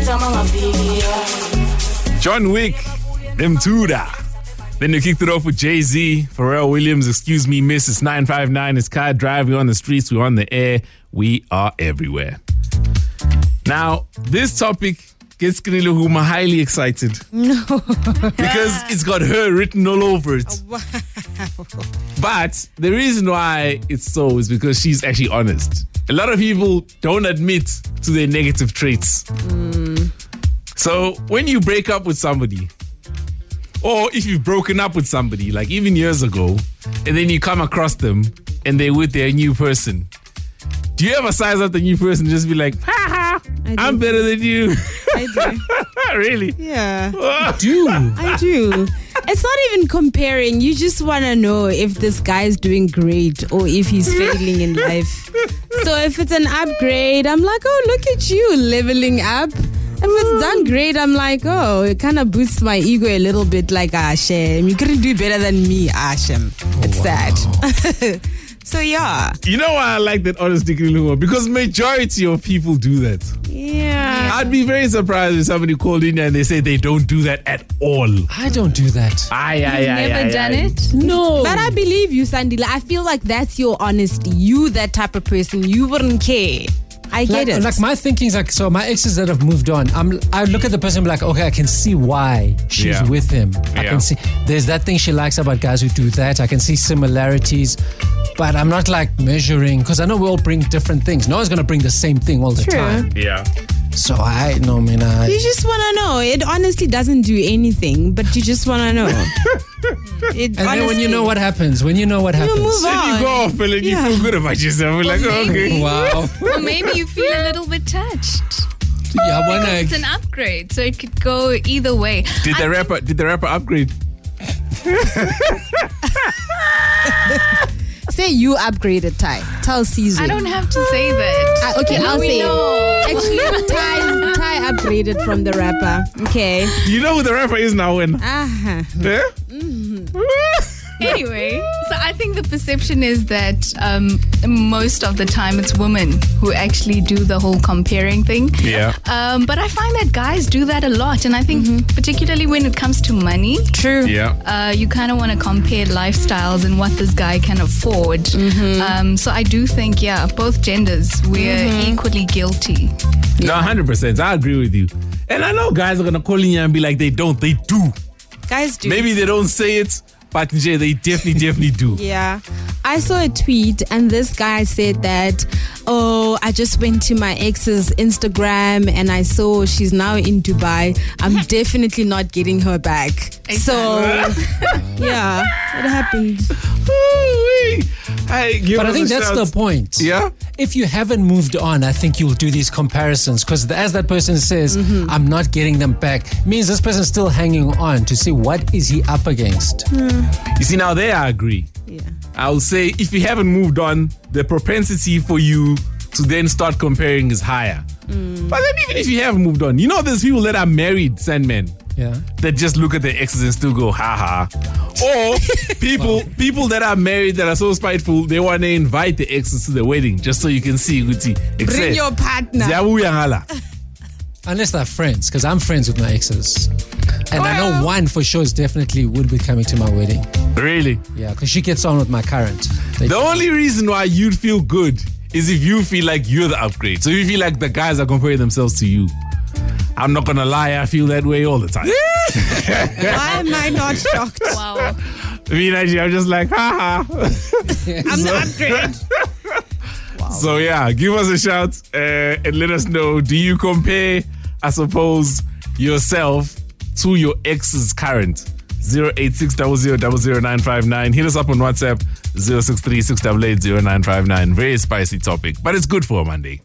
John Wick, Mtuda. Then you kicked it off with Jay-Z, Pharrell Williams, Excuse Me Miss, it's 959, it's car driving on the streets, we're on the air, we are everywhere. Now, this topic gets Kinilu Huma highly excited. No. Because it's got her written all over it. Wow. But the reason why it's so is because she's actually honest. A lot of people don't admit to their negative traits. So when you break up with somebody, or if you've broken up with somebody, like even years ago, and then you come across them and they're with their new person, do you ever size up the new person and just be like, ha ha, I'm better than you? I do. Really? Yeah. I do. It's not even comparing. You just want to know if this guy's doing great or if he's failing in life. So if it's an upgrade, I'm like, oh, look at you leveling up. If it's done great, I'm like, oh, it kind of boosts my ego a little bit. Like, Shem, you couldn't do better than me, Shem. It's sad. So, yeah. You know why I like that honesty, Kinilu? Because majority of people do that. Yeah. I'd be very surprised if somebody called in and they say they don't do that at all. I don't do that. Never done it? No. But I believe you, Sandila. I feel like that's your honesty. You, that type of person, you wouldn't care. I get it. Like my thinking's like, so my exes that have moved on, I look at the person and be like, okay, I can see why she's with him. I can see there's that thing she likes about guys who do that. I can see similarities, but I'm not like measuring, because I know we all bring different things. No one's going to bring the same thing all the time. Yeah. So I you just want to know. It honestly doesn't do anything, but you just want to know. And then when you know what happens, you move on. Then you go off and you feel good about yourself. We're like, oh, okay. Wow. Or maybe you feel a little bit touched. It's an upgrade, so it could go either way. Did the rapper upgrade? Say you upgraded, Ty. Tell Caesar. I don't have to say that. Okay, I'll say know. Actually, Ty upgraded from the rapper. Okay. Do you know who the rapper is now? When? Uh-huh. Yeah? Anyway, so I think the perception is that most of the time it's women who actually do the whole comparing thing. Yeah. But I find that guys do that a lot. And I think particularly when it comes to money. True. Yeah. You kind of want to compare lifestyles and what this guy can afford. So I do think, both genders, we're equally guilty. No, 100%. I agree with you. And I know guys are going to call in here and be like, they don't. They do. Guys do. Maybe they don't say it, but they definitely do. Yeah. I saw a tweet and this guy said that, oh, I just went to my ex's Instagram and I saw she's now in Dubai. I'm definitely not getting her back. Exactly. So, yeah, it happened. But I think that's the point. Yeah? If you haven't moved on, I think you'll do these comparisons, because as that person says, I'm not getting them back, means this person's still hanging on to see what is he up against. You see, now there I agree. Yeah. I'll say if you haven't moved on, the propensity for you to then start comparing is higher. But then even if you have moved on, you know there's people that are married, Sandman, that just look at their exes and still go, ha ha. Or people that are married that are so spiteful, they want to invite the exes to the wedding just so you can see. Bring your partner. Unless they're friends, because I'm friends with my exes. And I know one for sure is definitely would be coming to my wedding. Really? Yeah, because she gets on with my current. The only reason why you'd feel good is if you feel like you're the upgrade. So if you feel like the guys are comparing themselves to you. I'm not going to lie, I feel that way all the time. Why am I not shocked? Wow. I mean, actually, I'm just like, ha ha. I'm the upgrade. Wow. So yeah, give us a shout and let us know, do you compare, I suppose, yourself to your ex's current? 08600000959. Hit us up on WhatsApp 063 688 0959. Very spicy topic, but it's good for a Monday.